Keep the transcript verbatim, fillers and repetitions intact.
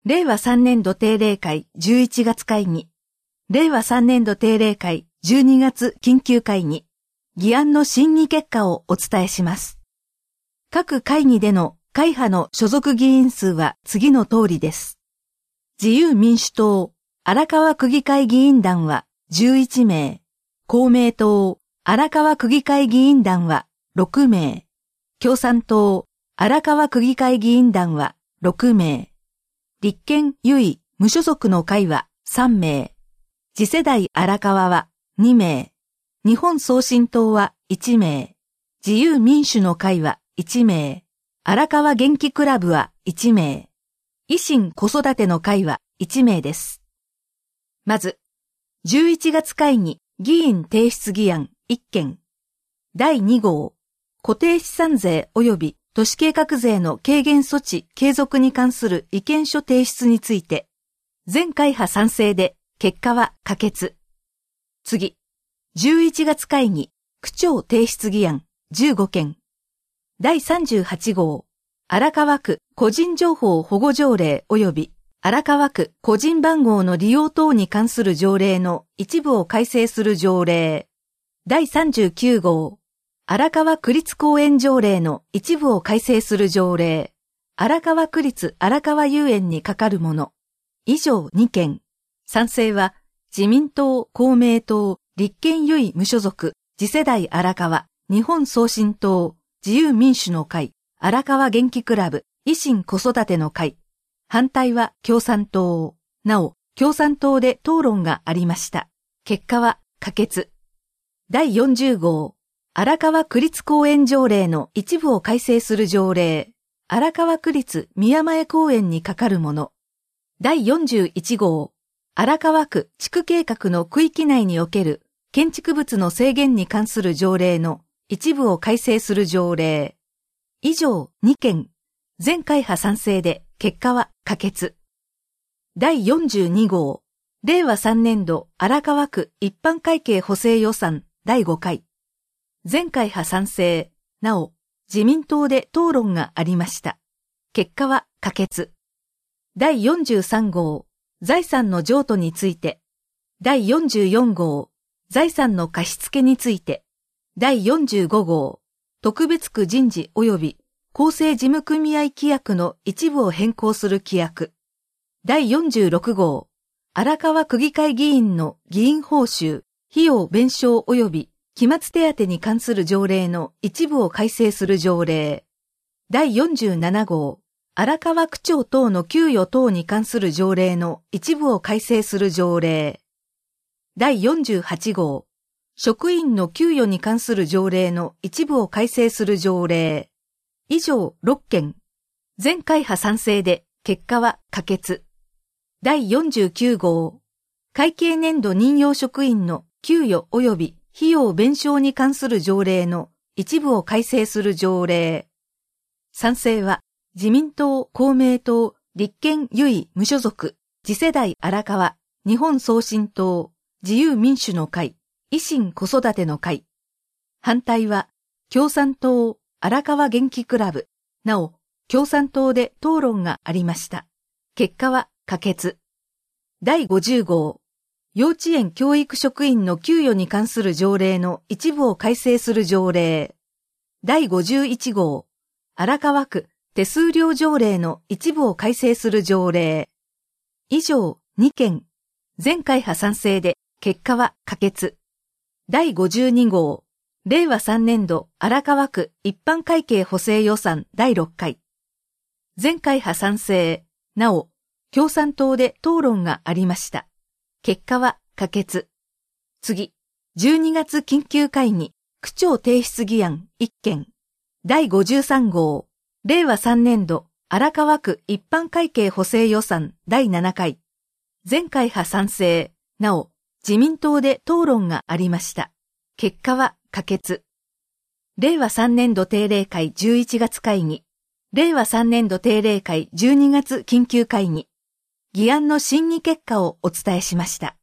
令和さんねん度定例会じゅういちがつ会議、令和さんねん度定例会じゅうにがつ緊急会議、議案の審議結果をお伝えします。各会議での会派の所属議員数は次の通りです。自由民主党、荒川区議会議員団はじゅういちめい、公明党、荒川区議会議員団はろくめい、共産党、荒川区議会議員団はろくめい、立憲唯意無所属の会はさんめい、次世代荒川はにめい、日本送信党はいちめい、自由民主の会はいちめい、荒川元気クラブはいちめい、維新子育ての会はいちめいです。まず、じゅういちがつ会議議員提出議案いっけん、だいにごう、固定資産税及び都市計画税の軽減措置継続に関する意見書提出について、全会派賛成で結果は可決。次、じゅういちがつ会議区長提出議案じゅうごけん、だいさんじゅうはちごう、荒川区個人情報保護条例及び荒川区個人番号の利用等に関する条例の一部を改正する条例。だいさんじゅうきゅうごう、荒川区立公園条例の一部を改正する条例。荒川区立荒川遊園にかかるもの。以上にけん。賛成は自民党、公明党、立憲唯意無所属、次世代荒川、日本送信党、自由民主の会、荒川元気クラブ、維新子育ての会。反対は共産党。なお、共産党で討論がありました。結果は可決。だいよんじゅうごう、荒川区立公園条例の一部を改正する条例。荒川区立宮前公園にかかるもの。だいよんじゅういちごう、荒川区地区計画の区域内における建築物の制限に関する条例の一部を改正する条例。以上にけん。全会派賛成で結果は可決。だいよんじゅうにごう、令和さんねん度荒川区一般会計補正予算だいごかい。全会派賛成。なお、自民党で討論がありました。結果は可決。だいよんじゅうさんごう、財産の譲渡について。だいよんじゅうよんごう、財産の貸付について。だいよんじゅうごごう、特別区人事及び公正事務組合規約の一部を変更する規約。だいよんじゅうろくごう、荒川区議会議員の議員報酬、費用弁償及び期末手当に関する条例の一部を改正する条例。だいよんじゅうななごう、荒川区長等の給与等に関する条例の一部を改正する条例。だいよんじゅうはちごう、職員の給与に関する条例の一部を改正する条例。以上ろっけん。全会派賛成で結果は可決。だいよんじゅうきゅうごう、会計年度任用職員の給与及び費用弁償に関する条例の一部を改正する条例。賛成は自民党、公明党、立憲唯意無所属、次世代荒川、日本送信党、自由民主の会、維新子育ての会。反対は共産党、荒川元気クラブ。なお、共産党で討論がありました。結果は可決。だいごじゅうごう、幼稚園教育職員の給与に関する条例の一部を改正する条例。だいごじゅういちごう、荒川区手数料条例の一部を改正する条例。以上にけん。全会派賛成で結果は可決。だいごじゅうにごう、令和さんねん度荒川区一般会計補正予算だいろっかい。全会派賛成。なお、共産党で討論がありました。結果は可決。次、じゅうにがつ緊急会議、区長提出議案いっけん。だいごじゅうさんごう、令和さんねん度荒川区一般会計補正予算だいななかい。全会派賛成。なお、自民党で討論がありました。結果は可決。令和さんねん度定例会じゅういちがつ会議、令和さんねん度定例会じゅうにがつ緊急会議、議案の審議結果をお伝えしました。